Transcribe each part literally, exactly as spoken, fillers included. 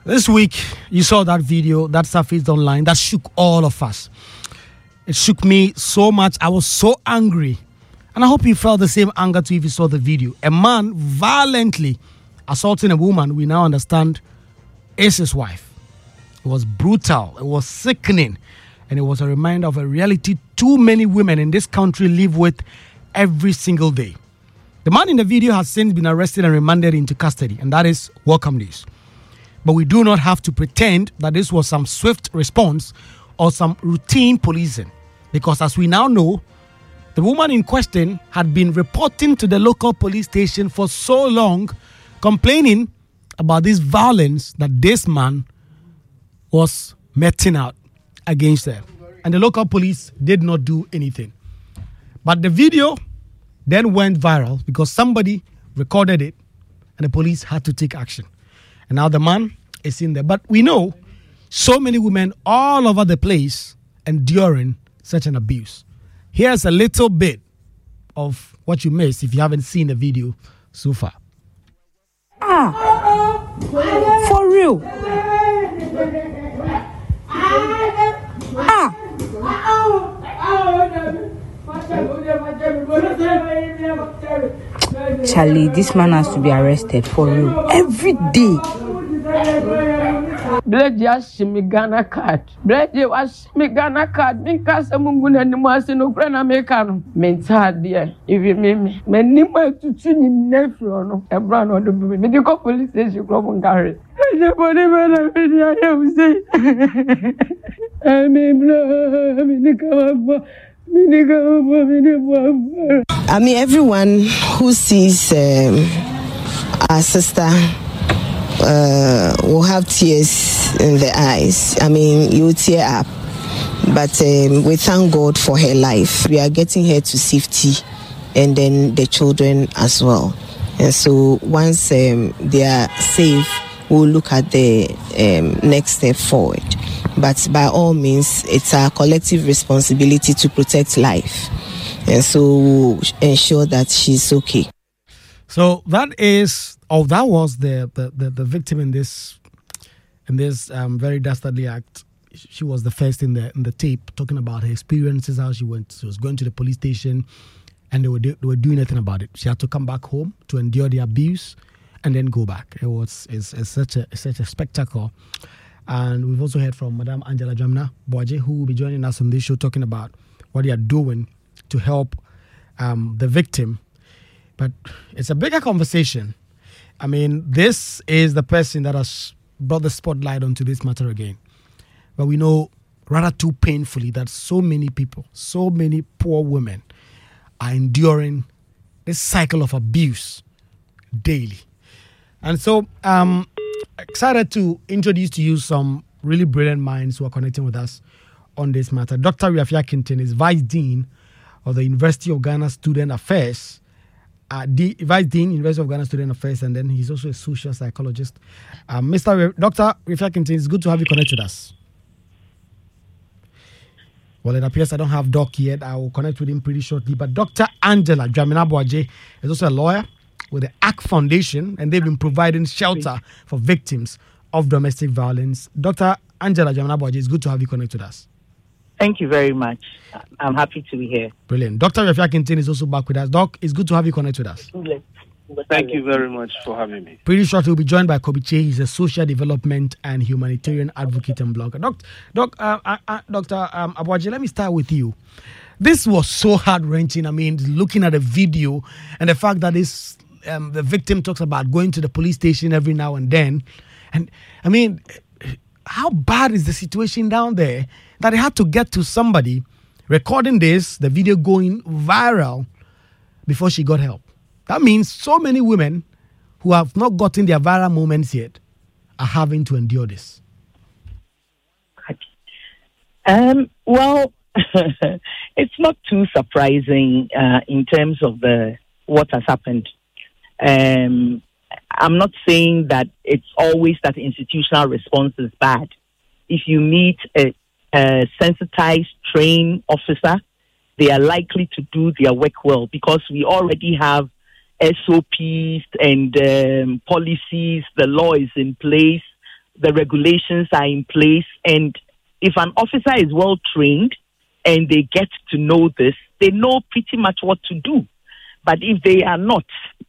This week, you saw that video that surfaced online that shook all of us. It shook me so much. I was so angry. And I hope you felt the same anger too if you saw the video. A man violently assaulting a woman we now understand is his wife. It was brutal. It was sickening. And it was a reminder of a reality too many women in this country live with every single day. The man in the video has since been arrested and remanded into custody. And that is welcome news. But we do not have to pretend that this was some swift response or some routine policing. Because as we now know, the woman in question had been reporting to the local police station for so long, complaining about this violence that this man was meting out against her. And the local police did not do anything. But the video then went viral because somebody recorded it and the police had to take action. And now the man is in there. But we know so many women all over the place enduring such an abuse. Here's a little bit of what you missed if you haven't seen the video so far. Ah, for real? Ah. Charlie, this man has to be arrested for real. Every day. Blade just me Ghana card. Blade was me Ghana card. Me cast a mungun and the master no grand American. Mental dear. If you mean me, me nima to tune in Nefro, a brand on the medical police station, Club and Gary. Everybody, man, I am saying. I mean, I mean, everyone who sees um, our sister uh, will have tears in the eyes. I mean, you tear up. But um, we thank God for her life. We are getting her to safety and then the children as well. And so once um, they are safe, we'll look at the um, next step forward. But by all means, it's our collective responsibility to protect life. And so we'll ensure that she's okay. So that is, oh, that was the, the, the, the victim in this in this um, very dastardly act. She was the first in the in the tape talking about her experiences, how she went. She was going to the police station and they were, they were doing nothing about it. She had to come back home to endure the abuse and then go back. It was it's, it's such a it's such a spectacle. And we've also heard from Madam Angela Dwamena Boakye, who will be joining us on this show talking about what they are doing to help um, the victim. But it's a bigger conversation. I mean, this is the person that has brought the spotlight onto this matter again. But we know rather too painfully that so many people, so many poor women are enduring this cycle of abuse daily. And so, um, excited to introduce to you some really brilliant minds who are connecting with us on this matter. Doctor Riafia Kintin is Vice Dean of the University of Ghana Student Affairs, uh, D- Vice Dean, University of Ghana Student Affairs, and then he's also a social psychologist. Uh, Mister Re- Doctor Riafia Kintin, it's good to have you connect with us. Well, it appears I don't have Doc yet. I will connect with him pretty shortly. But Doctor Angela Dwamena Boakye is also a lawyer with the A C T Foundation, and they've been providing shelter for victims of domestic violence. Doctor Angela Dwamena Boakye, it's good to have you connect with us. Thank you very much. I'm happy to be here. Brilliant. Doctor Riafia Kintin is also back with us. Doc, it's good to have you connect with us. Thank you very much for having me. Pretty shortly, we'll be joined by Kobe Che. He's a social development and humanitarian advocate and blogger. Doc, Doc, uh, uh, uh, Doctor Um, Boakye, let me start with you. This was so heart-wrenching. I mean, looking at the video and the fact that this um, the victim talks about going to the police station every now and then. And, I mean, how bad is the situation down there that they had to get to somebody recording this, the video going viral before she got help? That means so many women who have not gotten their viral moments yet are having to endure this. Um, well, it's not too surprising uh, in terms of the what has happened. Um, I'm not saying that it's always that institutional response is bad. If you meet a, a sensitized, trained officer, they are likely to do their work well because we already have S O Ps and um, policies, the law is in place. the regulations are in place, and if an officer is well trained and they get to know this, they know pretty much what to do. But if they are not,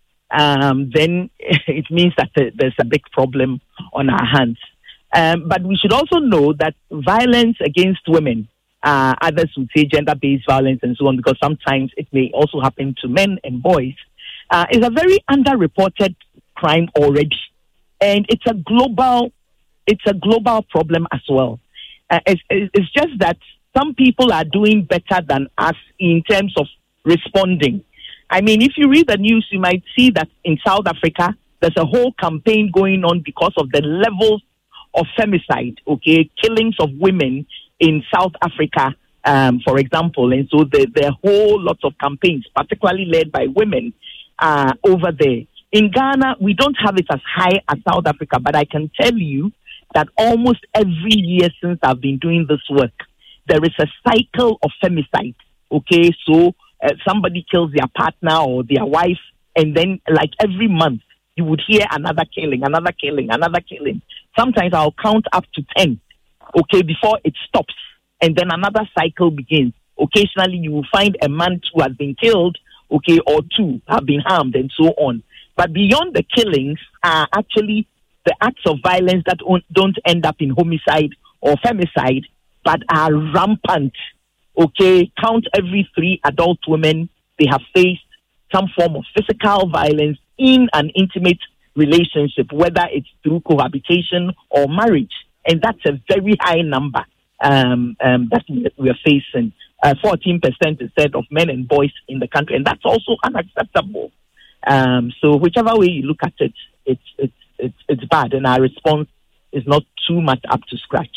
um, then it means that there's a big problem on our hands. Um, but we should also know that violence against women, uh, others would say gender-based violence and so on, because sometimes it may also happen to men and boys, uh, is a very underreported crime already. And it's a global, it's a global problem as well. Uh, it's, it's just that some people are doing better than us in terms of responding. I mean, if you read the news, you might see that in South Africa, there's a whole campaign going on because of the levels of femicide, okay, killings of women in South Africa, um, for example. And so there, there are whole lots of campaigns, particularly led by women uh, over there. In Ghana, we don't have it as high as South Africa, but I can tell you that almost every year since I've been doing this work, there is a cycle of femicide, okay? So uh, somebody kills their partner or their wife, and then like every month, you would hear another killing, another killing, another killing. Sometimes I'll count up to ten, okay, before it stops, and then another cycle begins. Occasionally, you will find a man who has been killed, okay, or two have been harmed, and so on. But beyond the killings are actually the acts of violence that don't end up in homicide or femicide, but are rampant, okay? Count every three adult women, they have faced some form of physical violence in an intimate relationship, whether it's through cohabitation or marriage. And that's a very high number um, um, that we are facing. Uh, fourteen percent instead of men and boys in the country. And that's also unacceptable. Um, so whichever way you look at it, it's, it's, it's, it's bad. And our response is not too much up to scratch.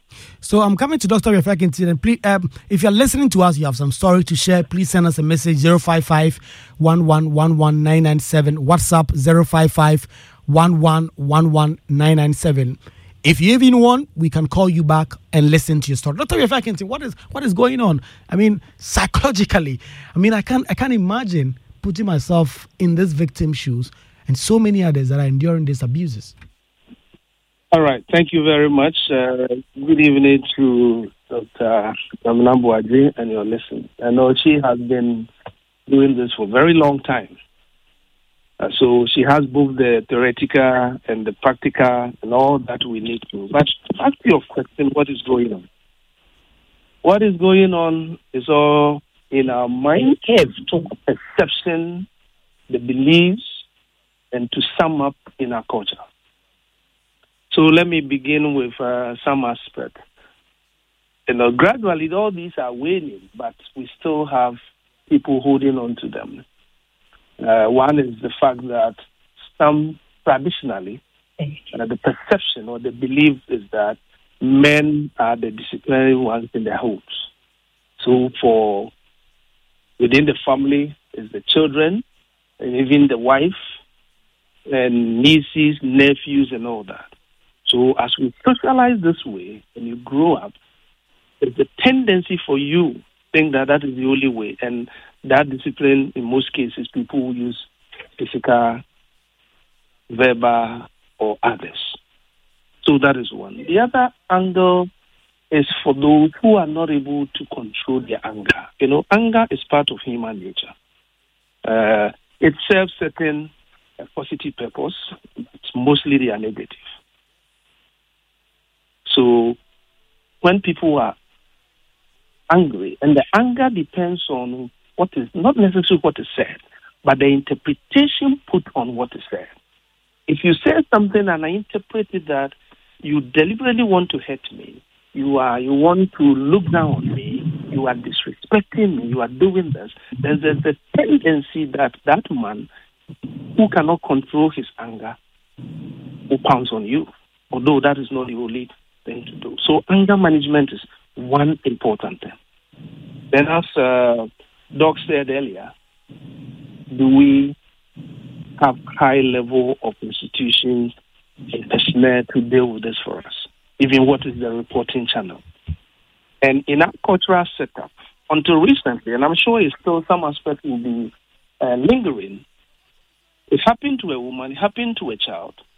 So I'm coming to Doctor Refakinti, and please, um, if you're listening to us, you have some story to share, please send us a message, zero five five, one one one one, nine nine seven, WhatsApp zero five five, one one one one, nine nine seven. If you even want, we can call you back and listen to your story. Doctor Refakinti, what is what is going on? I mean, psychologically, I mean, I can't I can't imagine putting myself in this victim's shoes and so many others that are enduring these abuses. All right. Thank you very much. Uh, good evening to Doctor Namnambuadji and your listener. I know she has been doing this for a very long time. Uh, so she has both the theoretical and the practical and all that we need to. But to ask your question, what is going on? What is going on is all in our mind, perception, the beliefs, and to sum up in our culture. So let me begin with uh, some aspect. You know, gradually all these are waning, but we still have people holding on to them. Uh, one is the fact that some traditionally, uh, the perception or the belief is that men are the disciplinary ones in their homes. So for within the family is the children and even the wife and nieces, nephews, and all that. So as we socialize this way, and you grow up, there's a tendency for you to think that that is the only way. And that discipline, in most cases, people will use physical, verbal, or others. So that is one. The other angle is for those who are not able to control their anger. You know, anger is part of human nature. Uh, it serves certain uh, positive purpose. It's mostly they are negative. So when people are angry, and the anger depends on what is not necessarily what is said, but the interpretation put on what is said. If you say something and I interpret it that you deliberately want to hurt me, you are you want to look down on me, you are disrespecting me, you are doing this, then there's a tendency that that man who cannot control his anger will pounce on you, although that is not the only thing to do. So anger management is one important thing. Then as uh, Doc said earlier, do we have high level of institutions and personnel to deal with this for us? Even what is the reporting channel? And in our cultural setup, until recently, and I'm sure it's still some aspect will be uh, lingering, it happened to a woman, it happened to a child,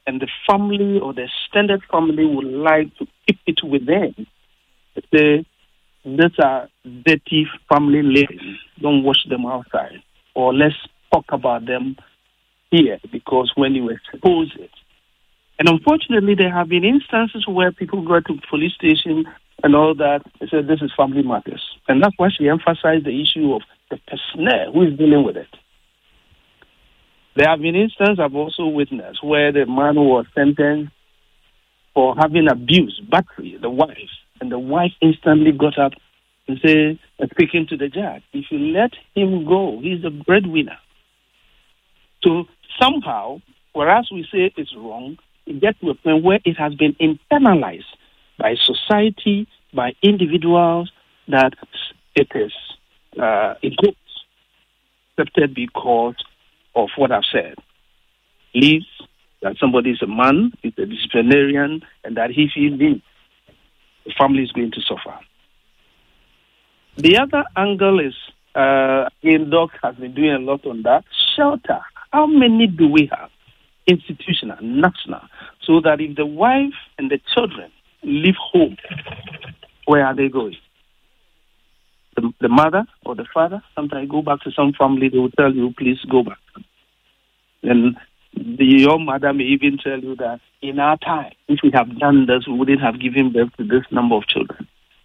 and the family or the extended family would like to keep it within, say, these are dirty family living, don't wash them outside, or let's talk about them here, because when you expose it. And unfortunately, there have been instances where people go to police station and all that, they said this is family matters. And that's why she emphasized the issue of the personnel who is dealing with it. There have been instances I've also witnessed where the man was sentenced for having abused, battery, the wife, and the wife instantly got up and said, speaking to the judge, if you let him go, he's a breadwinner. So somehow, whereas we say it's wrong, it gets to a point where it has been internalized by society, by individuals, that it is uh, it goes accepted because of what I've said. Leaves that somebody is a man, is a disciplinarian, and that if he leaves, the family is going to suffer. The other angle is, uh, again, Doc has been doing a lot on that. Shelter. How many do we have? Institutional, national. So that if the wife and the children leave home, where are they going? The, the mother or the father, sometimes go back to some family, they will tell you, please go back. And the, your mother may even tell you that in our time, if we have done this, we wouldn't have given birth to this number of children.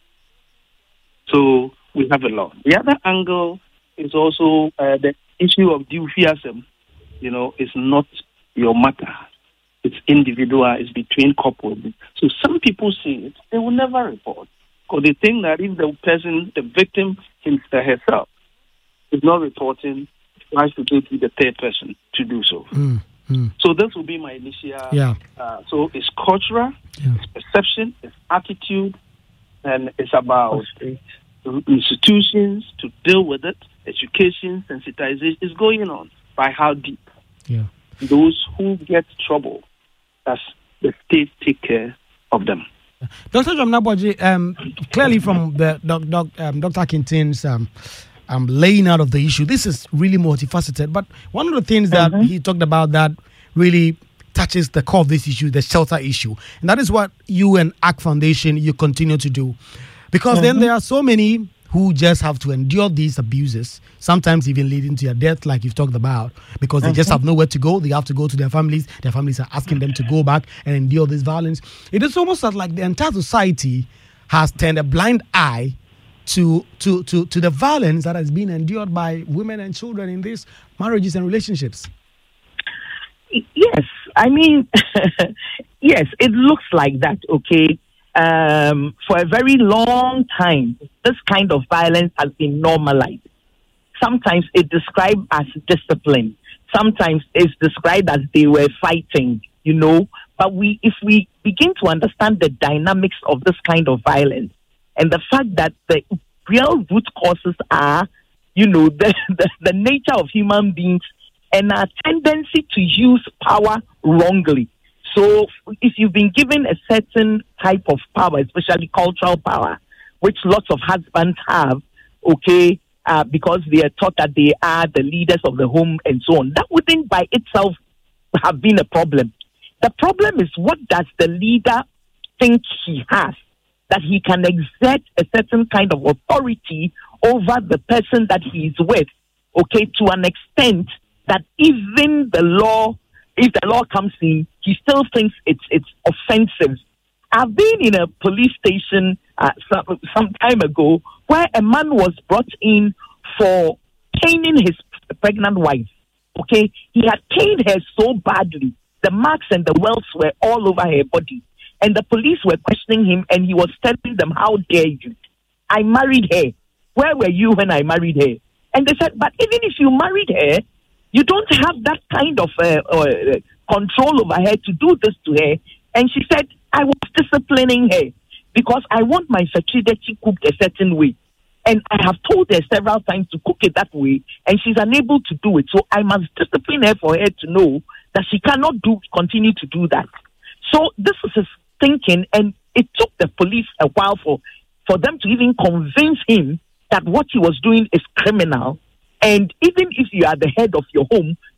So we have a lot. The other angle is also uh, the issue of dufiasm. You know, it's not your matter. It's individual. It's between couples. So some people see it, they will never report. Because they think that if the person, the victim himself, herself, is not reporting, why should they be the third person to do so? Mm, mm. So this will be my initial. Yeah. Uh, so it's cultural, yeah. it's perception, it's attitude, and it's about institutions to deal with it, education, sensitization is going on. By how deep? Yeah. Those who get trouble, as the state take care of them. Doctor Jamnaboji, um, clearly from the doc, doc, um, Doctor Akintin's um, um, laying out of the issue, this is really multifaceted. But one of the things that mm-hmm. he talked about that really touches the core of this issue, the shelter issue. And that is what you and A C T Foundation, you continue to do. Because mm-hmm. then there are so many who just have to endure these abuses, sometimes even leading to their death, like you've talked about, because they mm-hmm. just have nowhere to go. They have to go to their families. Their families are asking them to go back and endure this violence. It is almost like the entire society has turned a blind eye to, to, to, to the violence that has been endured by women and children in these marriages and relationships. Yes, I mean, yes, it looks like that, okay? Um, for a very long time, this kind of violence has been normalized. Sometimes it's described as discipline. Sometimes it's described as they were fighting, you know. But we, if we begin to understand the dynamics of this kind of violence and the fact that the real root causes are, you know, the, the, the nature of human beings and our tendency to use power wrongly. So if you've been given a certain type of power, especially cultural power, which lots of husbands have, okay, uh, because they are taught that they are the leaders of the home and so on, that wouldn't by itself have been a problem. The problem is, what does the leader think he has, that he can exert a certain kind of authority over the person that he is with, okay, to an extent that even the law, if the law comes in, he still thinks it's it's offensive. I've been in a police station uh, some, some time ago where a man was brought in for caning his pregnant wife. Okay, he had caned her so badly, the marks and the welts were all over her body, and the police were questioning him, and he was telling them, "How dare you? I married her. Where were you when I married her?" And they said, "But even if you married her, you don't have that kind of uh, uh, control over her to do this to her." And she said, "I was disciplining her because I want my fertility cooked a certain way. And I have told her several times to cook it that way, and she's unable to do it. So I must discipline her for her to know that she cannot do continue to do that." So this is his thinking, and it took the police a while for, for them to even convince him that what he was doing is criminal. And even if you are the head of your home,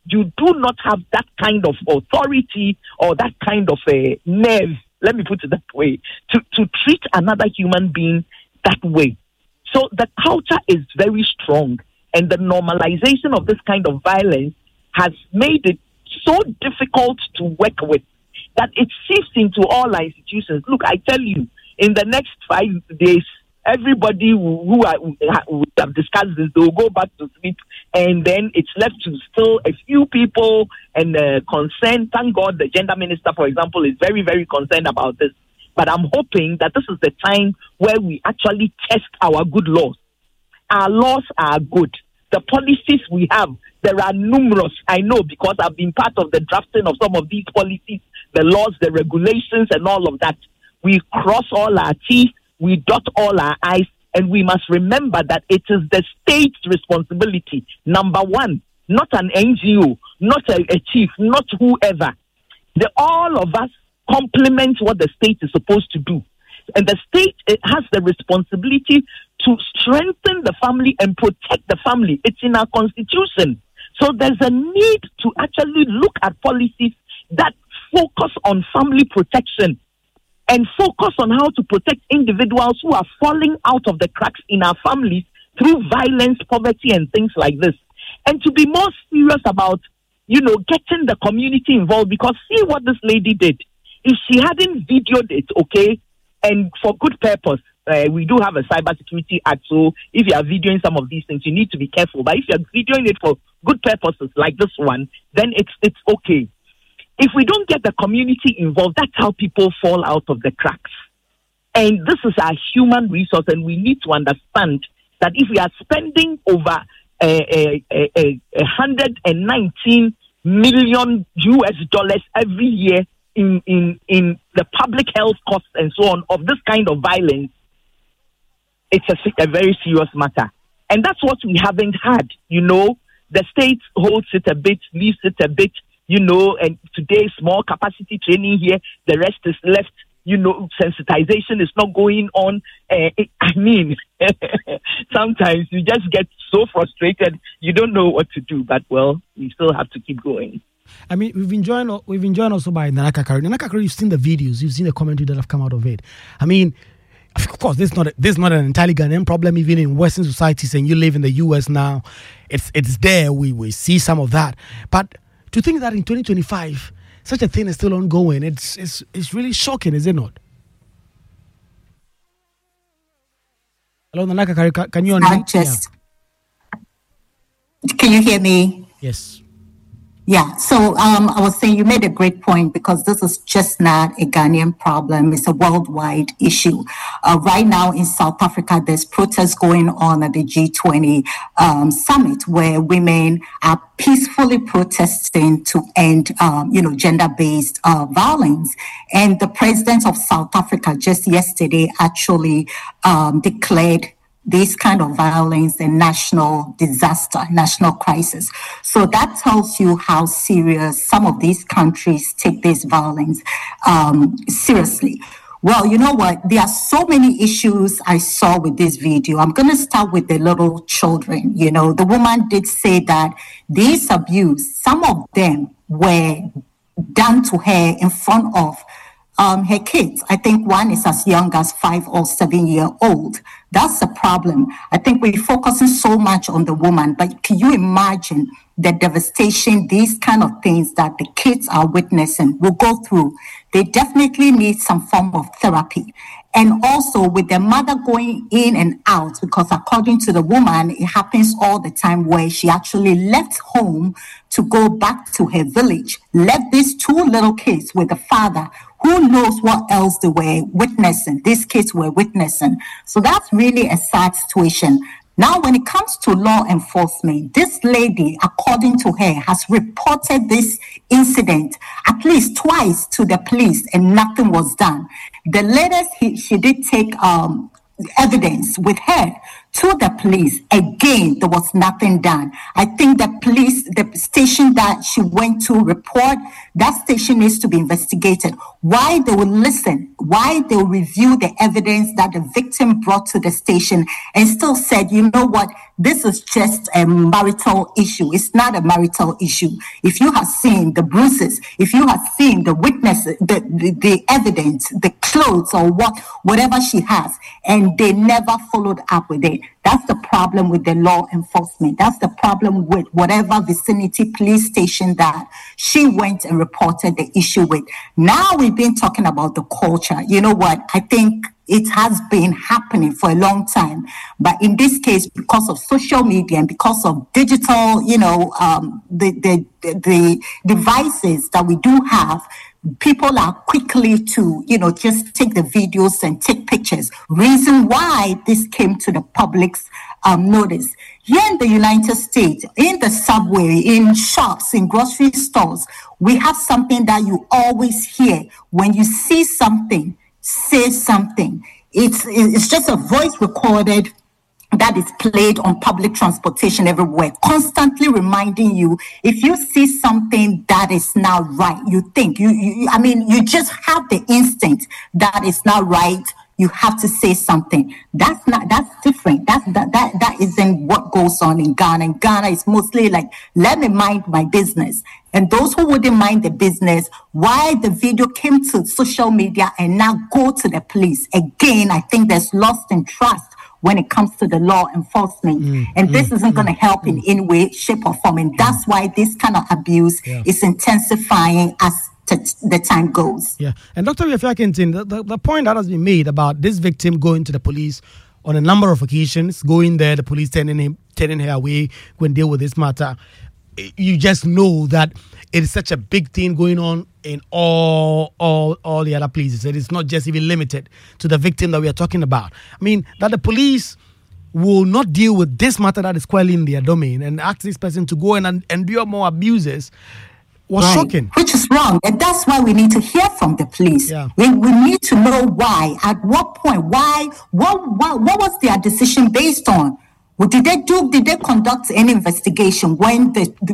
you do not have that kind of authority or that kind of a nerve, let me put it that way, to, to treat another human being that way. So the culture is very strong, and the normalization of this kind of violence has made it so difficult to work with that it seeps into all our institutions. Look, I tell you, in the next five days, everybody who, who, are, who have discussed this, they will go back to sleep, and then it's left to still a few people and uh, concerned. Thank God the gender minister, for example, is very, very concerned about this. But I'm hoping that this is the time where we actually test our good laws. Our laws are good. The policies we have, there are numerous. I know because I've been part of the drafting of some of these policies, the laws, the regulations, and all of that. We cross all our T's, we dot all our I's, and we must remember that it is the state's responsibility, number one, not an N G O, not a, a chief, not whoever. The, all of us complement what the state is supposed to do. And the state it has the responsibility to strengthen the family and protect the family. It's in our constitution. So there's a need to actually look at policies that focus on family protection and focus on how to protect individuals who are falling out of the cracks in our families through violence, poverty, and things like this. And to be more serious about, you know, getting the community involved, because see what this lady did. If she hadn't videoed it, okay, and for good purpose, uh, we do have a cybersecurity act, so if you are videoing some of these things, you need to be careful. But if you're videoing it for good purposes like this one, then it's it's okay. If we don't get the community involved, that's how people fall out of the cracks. And this is our human resource, and we need to understand that if we are spending over a, a, a, a one hundred nineteen million U S dollars every year in, in, in the public health costs and so on of this kind of violence, it's a, a very serious matter. And that's what we haven't had, you know. The state holds it a bit, leaves it a bit, you know, and today small capacity training here, the rest is left, you know, sensitization is not going on. Uh, it, I mean, sometimes you just get so frustrated, you don't know what to do, but well, we still have to keep going. I mean, we've been joined, we've been joined also by Nana Kakari. Nana Kakari, you've seen the videos, you've seen the commentary that have come out of it. I mean, of course, this is not a, this is not an entirely Ghanaian problem, even in Western societies, and you live in the U S now. It's it's there. We we see some of that. But to think that in twenty twenty-five, such a thing is still ongoing, it's it's it's really shocking, is it not? Hello, Nana Kakari, can, can you unmute? Just, can you hear me? Yes. Yeah, so um, I was saying you made a great point, because this is just not a Ghanaian problem. It's a worldwide issue. Uh, right now in South Africa, there's protests going on at the G twenty um, summit, where women are peacefully protesting to end, um, you know, gender-based uh, violence. And the president of South Africa just yesterday actually um, declared this kind of violence a national disaster, national crisis. So that tells you how serious some of these countries take this violence um, seriously. Well, you know what? There are so many issues I saw with this video. I'm going to start with the little children. You know, the woman did say that these abuse, some of them were done to her in front of Um, her kids. I think one is as young as five or seven year old. That's the problem. I think we're focusing so much on the woman, but can you imagine the devastation, these kind of things that the kids are witnessing will go through? They definitely need some form of therapy. And also with the mother going in and out, because according to the woman, it happens all the time, where she actually left home to go back to her village, left these two little kids with the father. Who knows what else they were witnessing, these kids were witnessing. So that's really a sad situation. Now, when it comes to law enforcement, this lady, according to her, has reported this incident at least twice to the police, and nothing was done. The latest, he, she did take um, evidence with her to the police. Again, there was nothing done. I think the police, the station that she went to report, that station needs to be investigated. Why they will listen, why they will review the evidence that the victim brought to the station and still said, you know what, this is just a marital issue. It's not a marital issue. If you have seen the bruises, if you have seen the witnesses, the, the, the evidence, the clothes or what, whatever she has, and they never followed up with it, that's the problem with the law enforcement. That's the problem with whatever vicinity police station that she went and reported the issue with. Now we've been talking about the culture. You know what? I think it has been happening for a long time. But in this case, because of social media and because of digital, you know, um, the, the, the devices that we do have, people are quickly to, you know, just take the videos and take pictures. Reason why this came to the public's um, notice. Here in the United States, in the subway, in shops, in grocery stores, we have something that you always hear. When you see something, say something. It's, it's just a voice recorded that is played on public transportation everywhere, constantly reminding you, if you see something that is not right, you think, you, you I mean, you just have the instinct that is not right, you have to say something. That's not, that's different. That's, that, that, that isn't what goes on in Ghana. In Ghana, it's mostly like, let me mind my business. And those who wouldn't mind the business, why the video came to social media and now go to the police. Again, I think there's lost in trust when it comes to the law enforcement. Mm, and this mm, isn't mm, going to help mm. in any way, shape, or form. And that's why this kind of abuse yeah. is intensifying as t- the time goes. Yeah. And Doctor Wiafe-Akintin, the, the, the point that has been made about this victim going to the police on a number of occasions, going there, the police turning him, turning her away when deal with this matter, you just know that it is such a big thing going on in all, all, all the other places. It is not just even limited to the victim that we are talking about. I mean, that the police will not deal with this matter that is quelling their domain and ask this person to go and endure more abuses was right. shocking. Which is wrong. And that's why we need to hear from the police. Yeah. We, we need to know why, at what point, why, what, what, what was their decision based on? Well, did they do? Did they conduct any investigation when the, the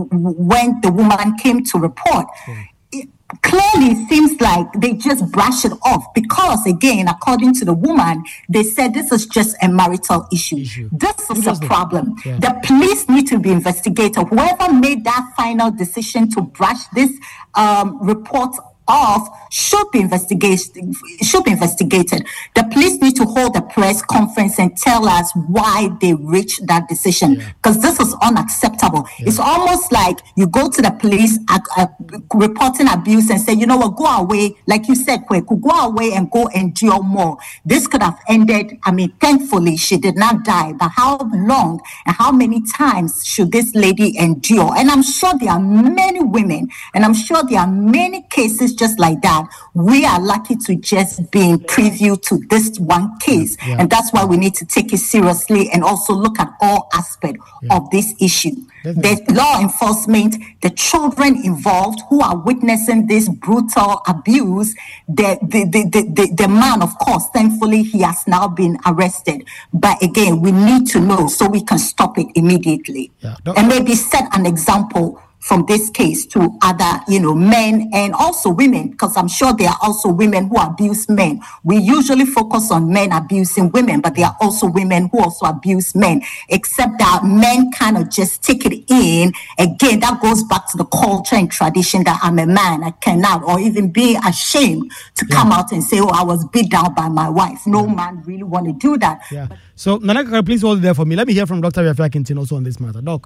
when the woman came to report? Mm. It clearly seems like they just brush it off because, again, according to the woman, they said this is just a marital issue. issue. This is a problem. Yeah. The police need to be investigated. Whoever made that final decision to brush this um, report off should be investigated. Should be investigated. The police need to hold a press conference and tell us why they reached that decision, because yeah. this is unacceptable. Yeah. It's almost like you go to the police uh, uh, reporting abuse and say, you know what, go away. Like you said, quick, go away and go endure more. This could have ended. I mean, thankfully she did not die, but how long and how many times should this lady endure? And I'm sure there are many women, and I'm sure there are many cases just like that. We are lucky to just be in preview to this one case. Yeah. And that's why we need to take it seriously and also look at all aspects yeah. of this issue. Definitely. The law enforcement, the children involved who are witnessing this brutal abuse, the, the, the, the, the, the man, of course, thankfully, he has now been arrested. But again, we need to know so we can stop it immediately. Yeah. And maybe set an example from this case to other, you know, men and also women, because I'm sure there are also women who abuse men. We usually focus on men abusing women, but there are also women who also abuse men, except that men kind of just take it in. Again, that goes back to the culture and tradition that I'm a man, I cannot, or even be ashamed to yeah. come out and say, oh, I was beat down by my wife. No yeah. man really want to do that. Yeah. So, Nanaka, please hold it there for me. Let me hear from Doctor Wiafe-Akintin also on this matter. Doc.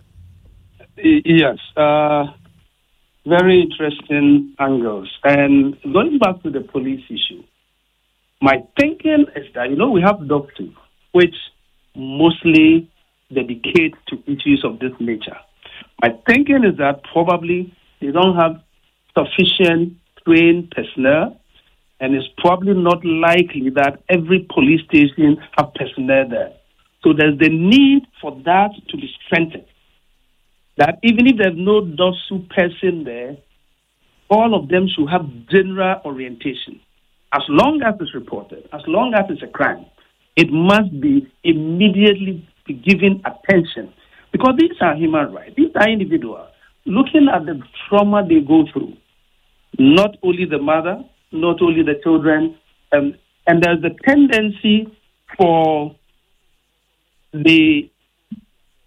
Yes, uh, very interesting angles. And going back to the police issue, my thinking is that, you know, we have doctors which mostly dedicate to issues of this nature. My thinking is that probably they don't have sufficient trained personnel, and it's probably not likely that every police station have personnel there. So there's the need for that to be strengthened. That even if there's no D O S U person there, all of them should have general orientation. As long as it's reported, as long as it's a crime, it must be immediately be given attention. Because these are human rights. These are individuals. Looking at the trauma they go through, not only the mother, not only the children, um, and there's a tendency for the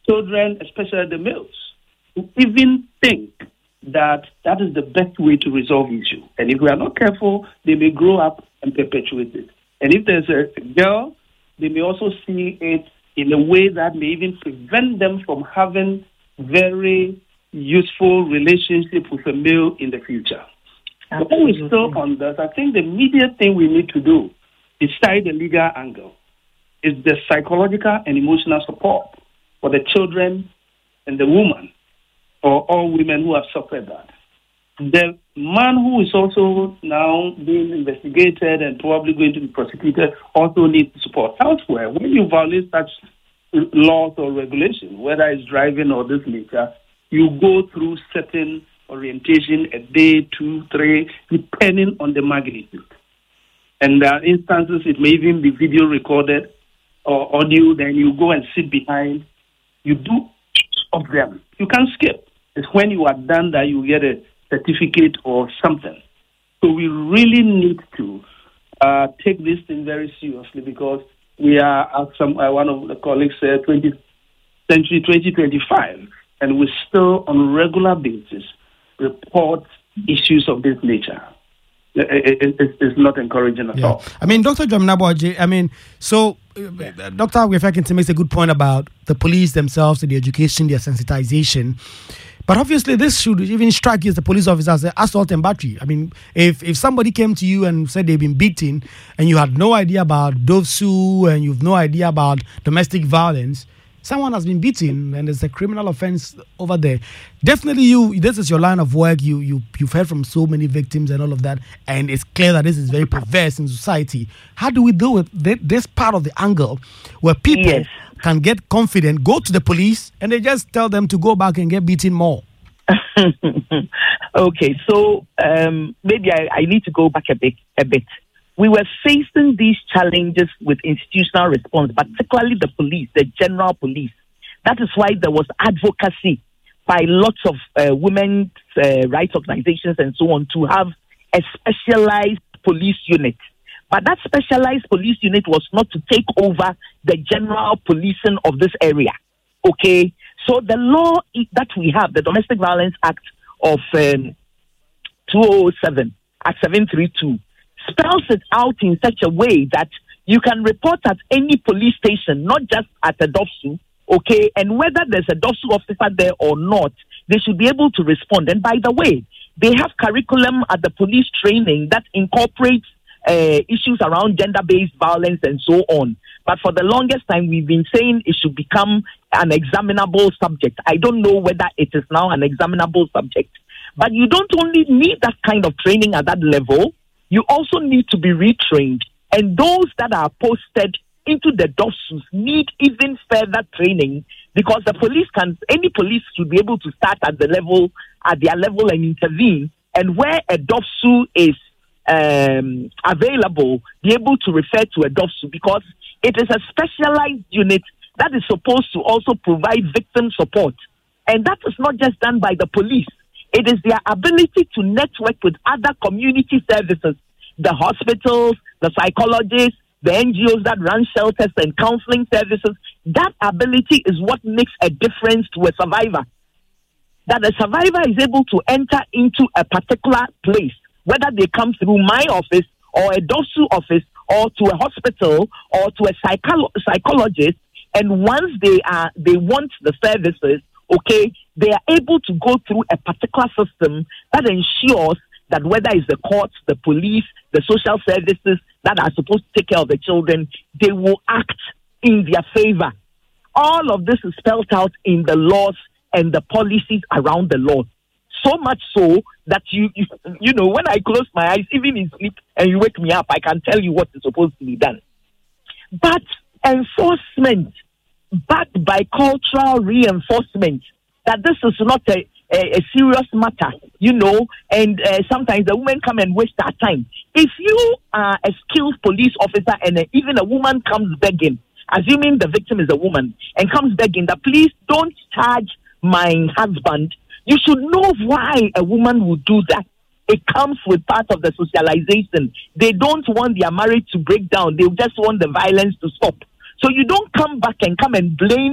children, especially the males, who even think that that is the best way to resolve issue. And if we are not careful, they may grow up and perpetuate it. And if there's a girl, they may also see it in a way that may even prevent them from having very useful relationship with a male in the future. But when we're still on that, I think the immediate thing we need to do, beside the legal angle, is the psychological and emotional support for the children and the woman, or all women who have suffered that. The man who is also now being investigated and probably going to be prosecuted also needs support elsewhere. When you violate such laws or regulations, whether it's driving or this nature, you go through certain orientation, a day, two, three, depending on the magnitude. And there are instances it may even be video recorded or audio, then you go and sit behind. You do each of them. You can skip. It's when you are done that you get a certificate or something. So we really need to uh, take this thing very seriously, because we are, as some uh, one of the colleagues said, twentieth century twenty twenty-five, and we still on a regular basis report issues of this nature. It, it, it, it's not encouraging at yeah. all. I mean, Doctor Dwam-Nabor, I mean, so uh, Doctor Wefekinton makes a good point about the police themselves, the education, their sensitization. But obviously, this should even strike you as a police officer as an assault and battery. I mean, if, if somebody came to you and said they've been beaten and you had no idea about DOVSU and you have no idea about domestic violence, someone has been beaten and there's a criminal offense over there. Definitely, you. This is your line of work. You you you've heard from so many victims and all of that, and it's clear that this is very perverse in society. How do we deal with this part of the angle where people yes. can get confident, go to the police, and they just tell them to go back and get beaten more? Okay, so um, maybe I, I need to go back a bit. A bit. We were facing these challenges with institutional response, particularly the police, the general police. That is why there was advocacy by lots of uh, women's uh, rights organizations and so on to have a specialized police unit. But that specialized police unit was not to take over the general policing of this area. Okay? So the law that we have, the Domestic Violence Act of um, two thousand seven, Act seven thirty-two, spells it out in such a way that you can report at any police station, not just at a DOVSU, okay, and whether there's a DOVSU officer there or not, they should be able to respond. And by the way, they have curriculum at the police training that incorporates uh, issues around gender-based violence and so on. But for the longest time, we've been saying it should become an examinable subject. I don't know whether it is now an examinable subject. But you don't only need that kind of training at that level, you also need to be retrained. And those that are posted into the DOVSUs need even further training, because the police can, any police should be able to start at the level, at their level and intervene. And where a DOVSU is um, available, be able to refer to a DOVSU, because it is a specialized unit that is supposed to also provide victim support. And that is not just done by the police. It is their ability to network with other community services, the hospitals, the psychologists, the N G Os that run shelters and counseling services. That ability is what makes a difference to a survivor. That a survivor is able to enter into a particular place, whether they come through my office or a DOVSU office or to a hospital or to a psycholo- psychologist, and once they are they want the services, okay, they are able to go through a particular system that ensures that whether it's the courts, the police, the social services that are supposed to take care of the children, they will act in their favor. All of this is spelled out in the laws and the policies around the law. So much so that you, you, you know, when I close my eyes, even in sleep, and you wake me up, I can tell you what is supposed to be done. But enforcement, backed by cultural reinforcement, that this is not a, a, a serious matter, you know, and uh, sometimes the women come and waste our time. If you are a skilled police officer and uh, even a woman comes begging, assuming the victim is a woman, and comes begging that please don't charge my husband, you should know why a woman would do that. It comes with part of the socialization. They don't want their marriage to break down. They just want the violence to stop. So you don't come back and come and blame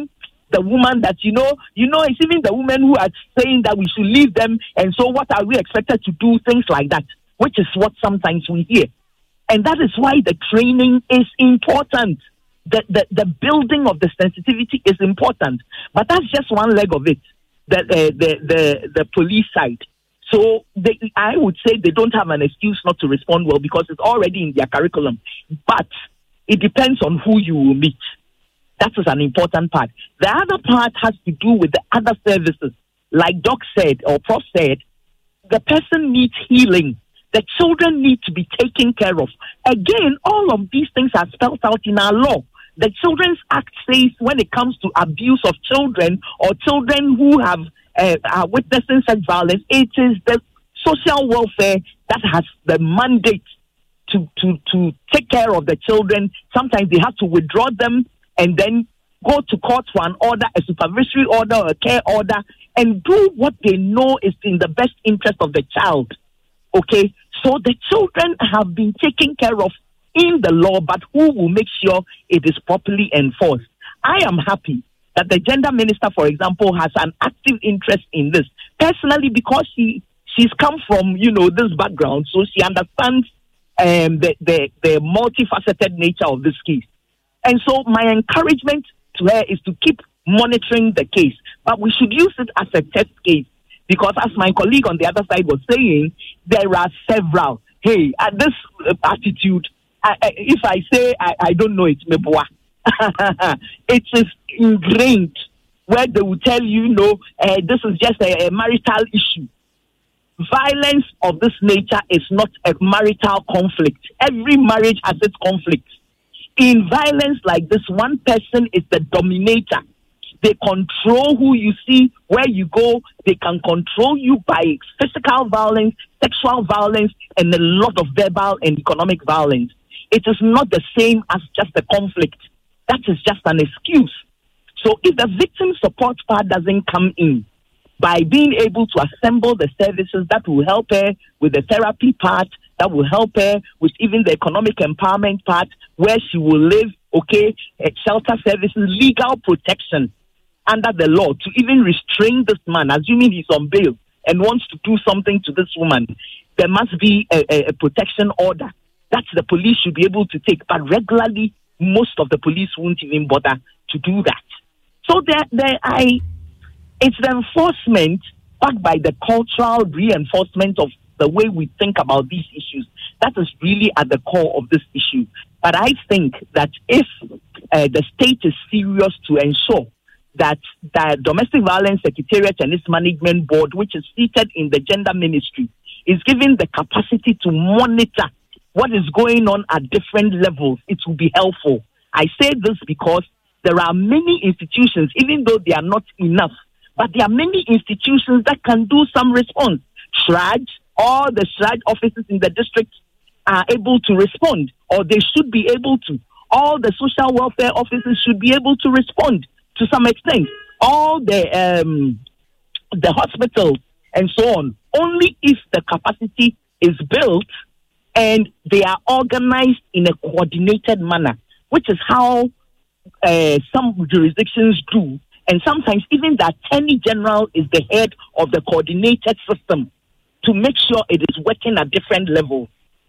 the woman that, you know, you know, it's even the women who are saying that we should leave them. And so what are we expected to do? Things like that, which is what sometimes we hear. And that is why the training is important. The, the, the building of the sensitivity is important. But that's just one leg of it, the, uh, the, the, the police side. So they, I would say they don't have an excuse not to respond well because it's already in their curriculum. But it depends on who you will meet. That is an important part. The other part has to do with the other services. Like Doc said, or Prof said, the person needs healing. The children need to be taken care of. Again, all of these things are spelled out in our law. The Children's Act says when it comes to abuse of children or children who have uh, are witnessing such violence, it is the social welfare that has the mandate to, to, to take care of the children. Sometimes they have to withdraw them and then go to court for an order, a supervisory order or a care order, and do what they know is in the best interest of the child. Okay? So the children have been taken care of in the law, but who will make sure it is properly enforced? I am happy that the gender minister, for example, has an active interest in this. Personally, because she she's come from, you know, this background, so she understands um, the, the, the multifaceted nature of this case. And so my encouragement to her is to keep monitoring the case. But we should use it as a test case because, as my colleague on the other side was saying, there are several. Hey, at this uh, attitude, I, I, if I say I, I don't know it, meboa. It is ingrained where they will tell you, no, uh, this is just a, a marital issue. Violence of this nature is not a marital conflict. Every marriage has its conflicts. In violence like this, one person is the dominator. They control who you see, where you go. They can control you by physical violence, sexual violence, and a lot of verbal and economic violence. It is not the same as just a conflict. That is just an excuse. So if the victim support part doesn't come in, by being able to assemble the services that will help her with the therapy part, that will help her with even the economic empowerment part, where she will live, okay, shelter services, legal protection under the law to even restrain this man, assuming he's on bail and wants to do something to this woman, there must be a, a, a protection order that the police should be able to take. But regularly, most of the police won't even bother to do that. So there, there, I, it's the enforcement backed by the cultural reinforcement of the way we think about these issues. That is really at the core of this issue. But I think that if uh, the state is serious to ensure that the Domestic Violence Secretariat and its management board, which is seated in the gender ministry, is given the capacity to monitor what is going on at different levels, it will be helpful. I say this because there are many institutions, even though they are not enough, but there are many institutions that can do some response. SHRAJ, all the SHRAJ offices in the district are able to respond, or they should be able to. All the social welfare offices should be able to respond to some extent. All the um, the hospitals and so on. Only if the capacity is built and they are organized in a coordinated manner, which is how uh, some jurisdictions do. And sometimes even the Attorney General is the head of the coordinated system to make sure it is working at different levels.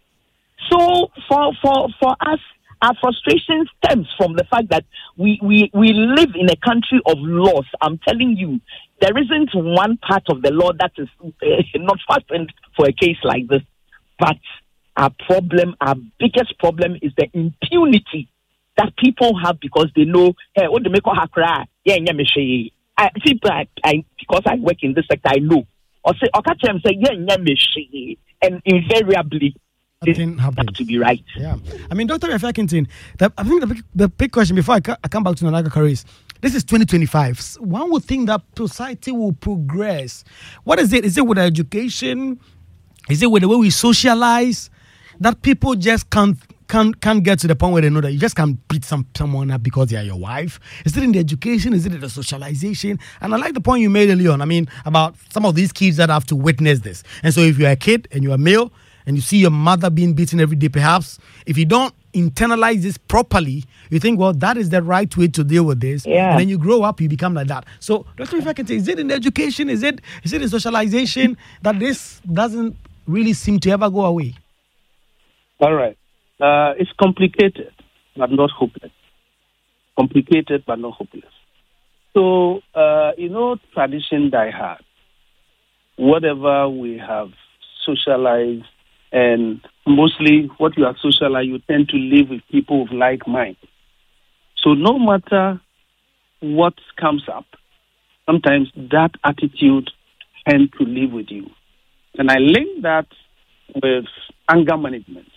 So for for, for us, our frustration stems from the fact that we, we, we live in a country of laws. I'm telling you, there isn't one part of the law that is uh, not fastened for a case like this. But our problem, our biggest problem is the impunity that people have because they know, hey, what the make her cry? Yeah, yeah, me I people, I, I because I work in this sector, I know. Or say, or catch them say, yeah, yeah, me and invariably. Nothing happens. To be right. Yeah. I mean, Doctor Efekinton, I think the big, the big question before I, ca- I come back to Nanaga Karis, this is twenty twenty-five. One would think that society will progress. What is it? Is it with education? Is it with the way we socialize? That people just can't can't can't get to the point where they know that you just can't beat some someone up because they are your wife? Is it in the education? Is it in the socialization? And I like the point you made earlier on. I mean, about some of these kids that have to witness this. And so if you're a kid and you're a male, and you see your mother being beaten every day, perhaps if you don't internalize this properly, you think, well, that is the right way to deal with this. Yeah. And then you grow up, you become like that. So, Doctor, if I can say, is it in education? Is it is it in socialization that this doesn't really seem to ever go away? All right. Uh, it's complicated, but not hopeless. Complicated, but not hopeless. So, uh, you know, tradition die hard. Whatever we have socialized, and mostly what you have socialized, you tend to live with people of like mind. So no matter what comes up, sometimes that attitude tends to live with you. And I link that with anger management.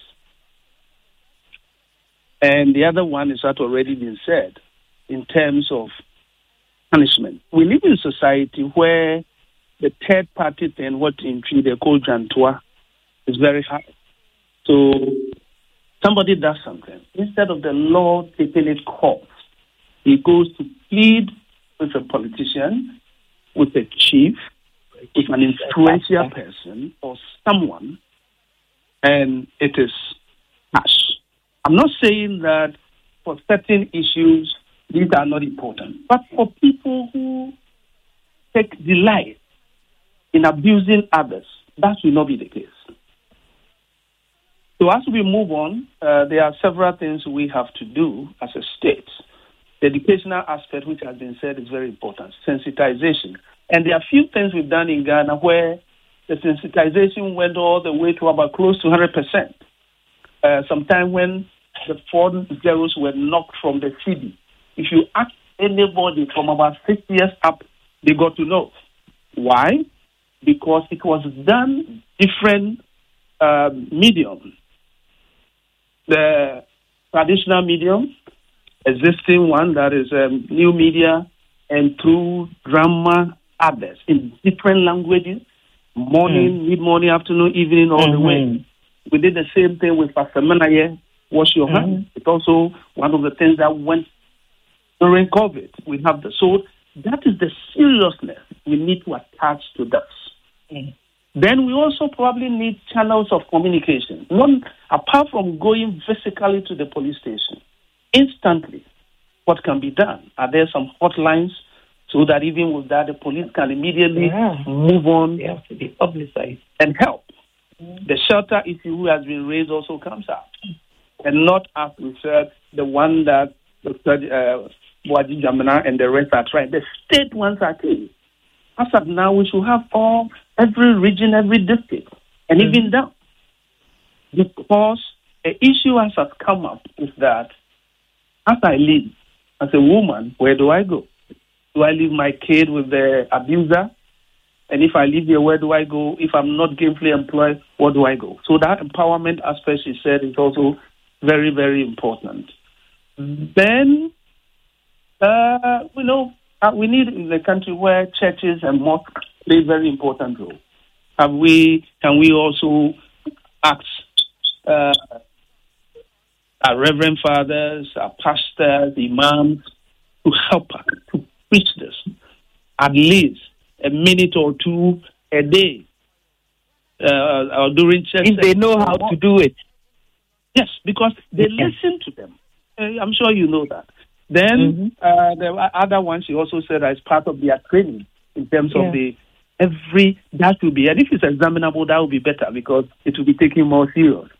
And the other one is that already been said in terms of punishment. We live in a society where the third party thing, what in Twi they call jantua, is very high. So somebody does something. Instead of the law taking its course, he goes to plead with a politician, with a chief, with an influential person or someone, and it is harsh. I'm not saying that for certain issues, these are not important, but for people who take delight in abusing others, that will not be the case. So as we move on, uh, there are several things we have to do as a state. The educational aspect, which has been said, is very important. Sensitization. And there are few things we've done in Ghana where the sensitization went all the way to about close to one hundred percent. Uh, sometime when the four zeros were knocked from the C D. If you ask anybody from about six years up, they got to know. Why? Because it was done different uh, medium. The traditional medium, existing one, that is um, new media, and through drama, others in different languages, morning, mm. mid-morning, afternoon, evening, all mm-hmm. the way. We did the same thing with Pastor Menaye, wash your mm-hmm. hands. It's also one of the things that went during COVID. We have the so that is the seriousness we need to attach to that. Mm. Then we also probably need channels of communication. Not apart from going physically to the police station, instantly, what can be done? Are there some hotlines so that even with that, the police can immediately yeah. move on they have to be publicized and help? Mm. The shelter issue who has been raised also comes out. And not, as we said, the one that Doctor Uh, Boaji Jamina and the rest are trying. The state ones are key. As of now, we should have all, every region, every district, and mm. even down. Because the issue has come up is that as I live, as a woman, where do I go? Do I leave my kid with the abuser? And if I leave here, where do I go? If I'm not gainfully employed, where do I go? So that empowerment aspect, she said, is also very, very important. Then, uh, you know, uh, we need in the country where churches and mosques play a very important role. Have we? Can we also ask uh, our reverend fathers, our pastors, imams to help us to preach this at least a minute or two a day uh, or during church? If they know how to do it. Yes, because they yes. listen to them. Uh, I'm sure you know that. Then mm-hmm. uh, the other one, she also said as part of their training in terms yeah. of the every, that will be, and if it's examinable, that will be better because it will be taken more serious.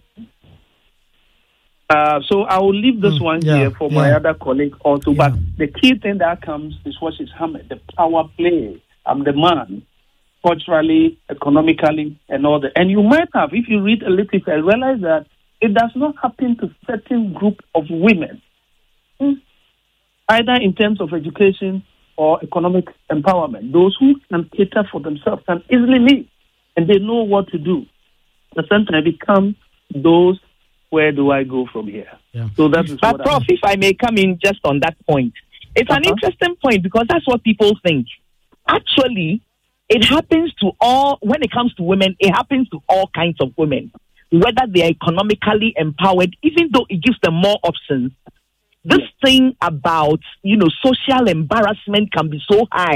Uh, so I will leave this mm, one yeah, here for yeah. my other colleague also. Yeah. But the key thing that comes is what is hammered, the power play. I'm the man, culturally, economically, and all that. And you might have, if you read a little, I realize that it does not happen to certain group of women, mm. either in terms of education or economic empowerment. Those who can cater for themselves can easily leave, and they know what to do. But sometimes become those, where do I go from here? Yeah. So that is but what Prof, if I may come in just on that point, it's uh-huh. an interesting point because that's what people think. Actually, it happens to all, when it comes to women, it happens to all kinds of women. Whether they are economically empowered, even though it gives them more options, this yeah. thing about, you know, social embarrassment can be so high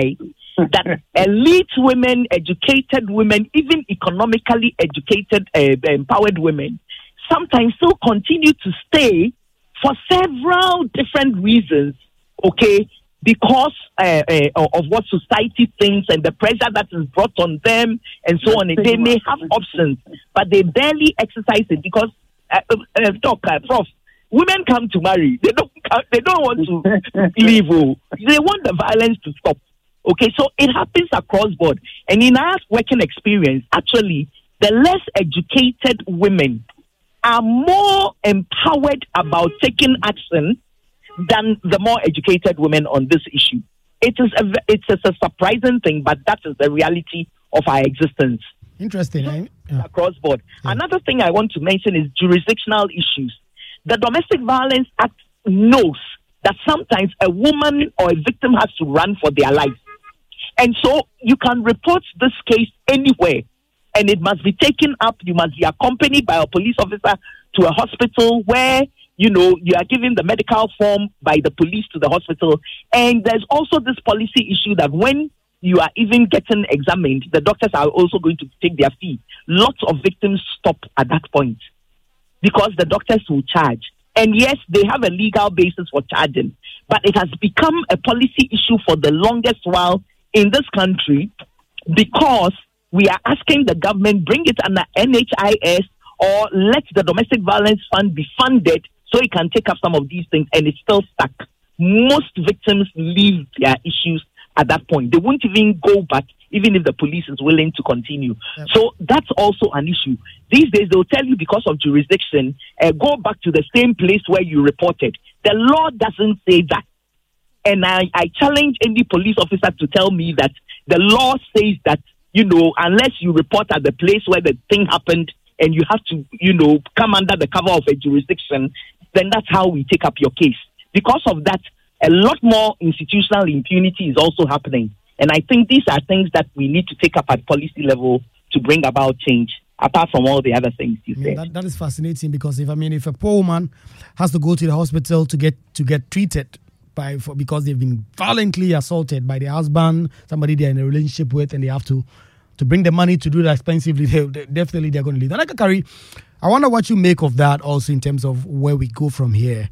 that elite women, educated women, even economically educated, uh, empowered women, sometimes still continue to stay for several different reasons, okay, because uh, uh, of what society thinks and the pressure that is brought on them and so on. They may have options, but they barely exercise it because, uh, uh, talk, uh, Prof, women come to marry. They don't, they don't want to leave. Oh. They want the violence to stop. Okay, so it happens across board. And in our working experience, actually, the less educated women are more empowered about taking action than the more educated women on this issue. It is a, it's a, a surprising thing, but that is the reality of our existence. Interesting. Eh? Yeah. Across board. Yeah. Another thing I want to mention is jurisdictional issues. The Domestic Violence Act knows that sometimes a woman or a victim has to run for their life. And so you can report this case anywhere, and it must be taken up. You must be accompanied by a police officer to a hospital where, you know, you are given the medical form by the police to the hospital. And there's also this policy issue that when you are even getting examined, the doctors are also going to take their fee. Lots of victims stop at that point because the doctors will charge. And yes, they have a legal basis for charging, but it has become a policy issue for the longest while in this country because we are asking the government, bring it under N H I S or let the Domestic Violence Fund be funded so it can take up some of these things, and it's still stuck. Most victims leave their issues at that point. They won't even go back, even if the police is willing to continue. Yep. So that's also an issue. These days, they'll tell you because of jurisdiction, uh, go back to the same place where you reported. The law doesn't say that. And I, I challenge any police officer to tell me that the law says that, you know, unless you report at the place where the thing happened and you have to, you know, come under the cover of a jurisdiction, then that's how we take up your case. Because of that, a lot more institutional impunity is also happening. And I think these are things that we need to take up at policy level to bring about change, apart from all the other things you I mean, said. That, that is fascinating because if I mean, if a poor woman has to go to the hospital to get to get treated by for, because they've been violently assaulted by their husband, somebody they're in a relationship with, and they have to to bring the money to do that expensively, they, they, definitely they're going to leave. And like Kari, I wonder what you make of that also in terms of where we go from here,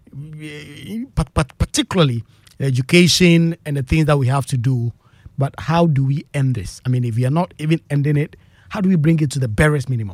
but, but particularly education and the things that we have to do. But how do we end this? I mean, if we are not even ending it, how do we bring it to the barest minimum?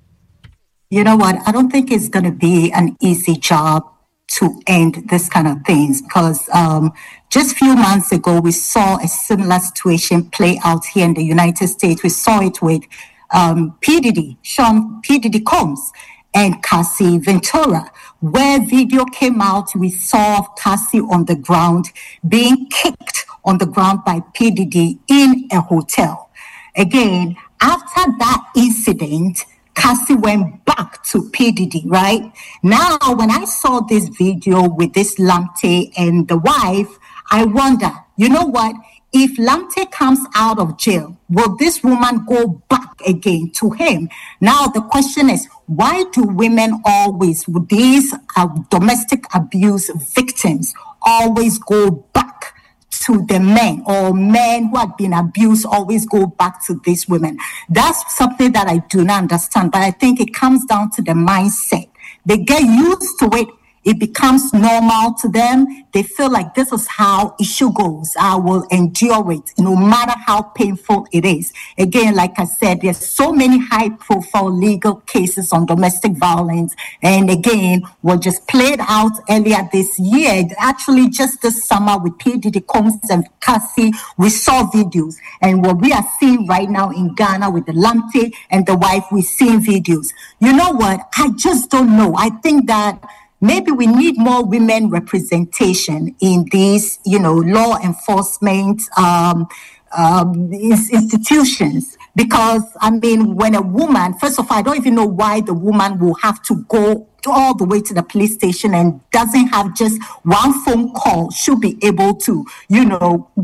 You know what? I don't think it's going to be an easy job to end this kind of things because um, just a few months ago, we saw a similar situation play out here in the United States. We saw it with um, P. Diddy, Sean P. Diddy Combs and Cassie Ventura, where video came out, we saw Cassie on the ground being kicked on the ground by P. Diddy in a hotel. Again, after that incident, Cassie went back to P. Diddy, right? Now, when I saw this video with this Lamptey and the wife, I wonder, you know what? If Lamptey comes out of jail, will this woman go back again to him? Now, the question is, why do women always, these uh, domestic abuse victims, always go back to the men, or men who have been abused always go back to these women? That's something that I do not understand, but I think it comes down to the mindset. They get used to it. It becomes normal to them. They feel like this is how issue goes. I will endure it, no matter how painful it is. Again, like I said, there's so many high-profile legal cases on domestic violence. And again, what just played out earlier this year, actually just this summer with P. Diddy Combs and Cassie, we saw videos. And what we are seeing right now in Ghana with the Lamptey and the wife, we're seeing videos. You know what? I just don't know. I think that maybe we need more women representation in these, you know, law enforcement um, um, institutions. Because, I mean, when a woman, first of all, I don't even know why the woman will have to go all the way to the police station and doesn't have just one phone call, should be able to, you know,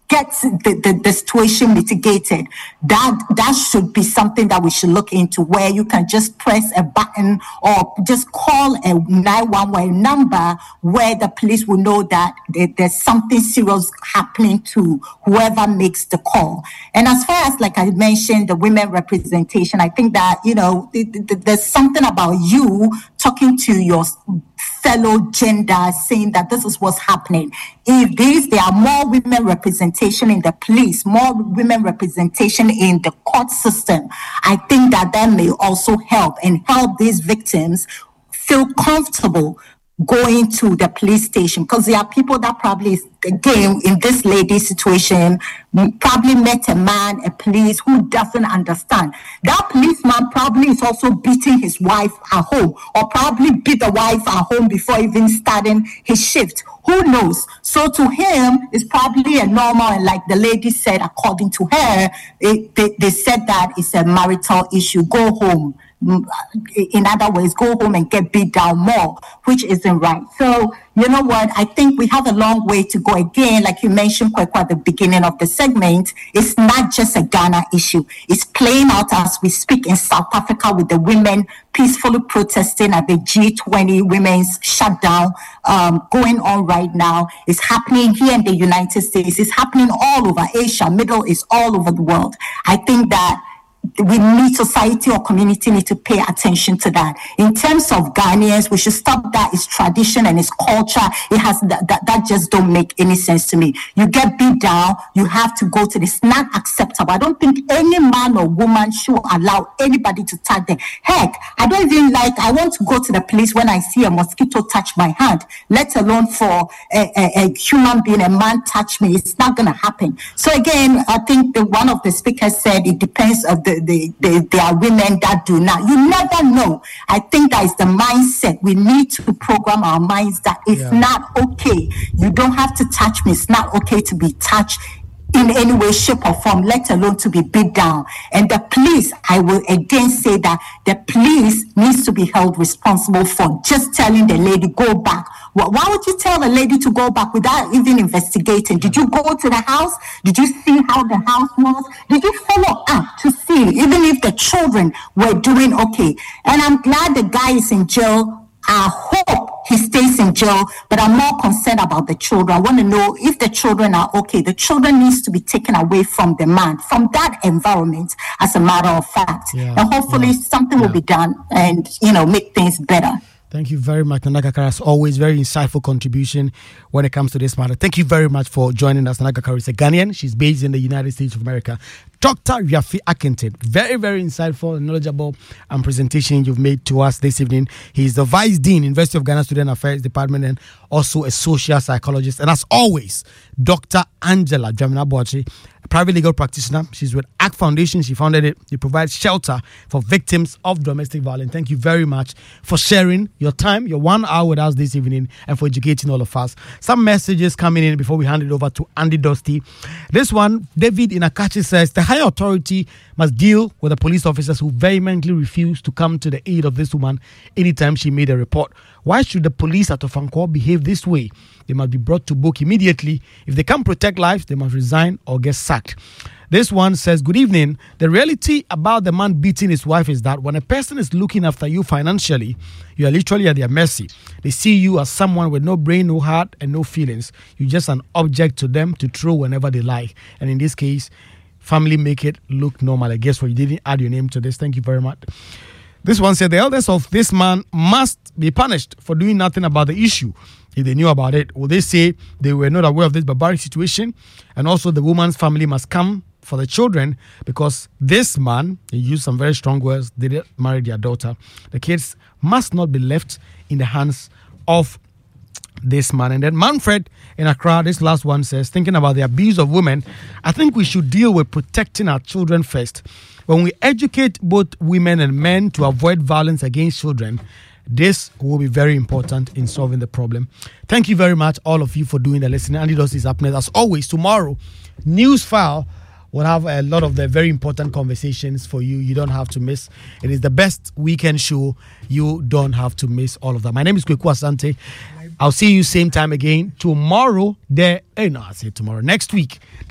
gets the, the, the situation mitigated. That that should be something that we should look into, where you can just press a button or just call a nine one one number where the police will know that there's something serious happening to whoever makes the call. And as far as, like I mentioned, the women representation, I think that, you know, there's something about you talking to your fellow gender, saying that this is what's happening. If this, there are more women representation in the police, more women representation in the court system, I think that that may also help and help these victims feel comfortable going to the police station, because there are people that probably, again, in this lady's situation, probably met a man, a police who doesn't understand. That policeman probably is also beating his wife at home, or probably beat the wife at home before even starting his shift. Who knows? So to him, it's probably a normal, and like the lady said, according to her, it, they, they said that it's a marital issue. Go home. In other words, go home and get beat down more, which isn't right. So, you know what? I think we have a long way to go. Again, like you mentioned, Kweku, at the beginning of the segment, it's not just a Ghana issue. It's playing out as we speak in South Africa with the women peacefully protesting at the G twenty women's shutdown um, going on right now. It's happening here in the United States. It's happening all over Asia, Middle East, all over the world. I think that we need, society or community need to pay attention to that. In terms of Ghanaians, we should stop that. It's tradition and it's culture. It has that, that, that just don't make any sense to me. You get beat down, you have to go to this. It's not acceptable. I don't think any man or woman should allow anybody to touch them. Heck, I don't even like, I want to go to the police when I see a mosquito touch my hand, let alone for a, a, a human being, a man touch me. It's not going to happen. So again, I think the, one of the speakers said it depends of the The, the, there are women that do not. You never know. I think that is the mindset. We need to program our minds that it's yeah. not okay. You don't have to touch me. It's not okay to be touched in any way, shape, or form, let alone to be beat down. And the police, I will again say that the police needs to be held responsible for just telling the lady, go back. Well, why would you tell a lady to go back without even investigating? Did you go to the house? Did you see how the house was? Did you follow up to see, even if the children were doing okay? And I'm glad the guy is in jail. I hope he stays in jail, but I'm more concerned about the children. I want to know if the children are okay. The children needs to be taken away from the man, from that environment, as a matter of fact. Yeah, and hopefully yeah, something yeah. will be done and, you know, make things better. Thank you very much, Nana Gakara. As always, very insightful contribution when it comes to this matter. Thank you very much for joining us. Nana Gakara is a Ghanaian. She's based in the United States of America. Doctor Yafi Akinted, very, very insightful and knowledgeable um, presentation you've made to us this evening. He's the Vice Dean, University of Ghana Student Affairs Department, and also a social psychologist. And as always, Doctor Angela Dramina-Boakye, a private legal practitioner. She's with A C T Foundation. She founded it. She provides shelter for victims of domestic violence. Thank you very much for sharing your time, your one hour with us this evening, and for educating all of us. Some messages coming in before we hand it over to Andy Dusty. This one, David Inakachi says, the higher authority must deal with the police officers who vehemently refuse to come to the aid of this woman anytime she made a report. Why should the police at Ofankor behave this way? They must be brought to book immediately. If they can't protect lives, they must resign or get sacked. This one says, good evening. The reality about the man beating his wife is that when a person is looking after you financially, you are literally at their mercy. They see you as someone with no brain, no heart, and no feelings. You're just an object to them to throw whenever they like. And in this case, family make it look normal. I guess what you didn't add your name to this. Thank you very much. This one said, the elders of this man must be punished for doing nothing about the issue. If they knew about it, would they say they were not aware of this barbaric situation? And also the woman's family must come for the children, because this man, he used some very strong words, they didn't marry their daughter. The kids must not be left in the hands of this man. And then Manfred in Accra, this last one says, thinking about the abuse of women, I think we should deal with protecting our children first. When we educate both women and men to avoid violence against children, this will be very important in solving the problem. Thank you very much, all of you, for doing the listening. Andy Dusty is up next. As always, tomorrow, News File will have a lot of the very important conversations for you. You don't have to miss. It is the best weekend show. You don't have to miss all of that. My name is Kweku Asante. I'll see you same time again tomorrow. There, eh, no, I say tomorrow. Next week.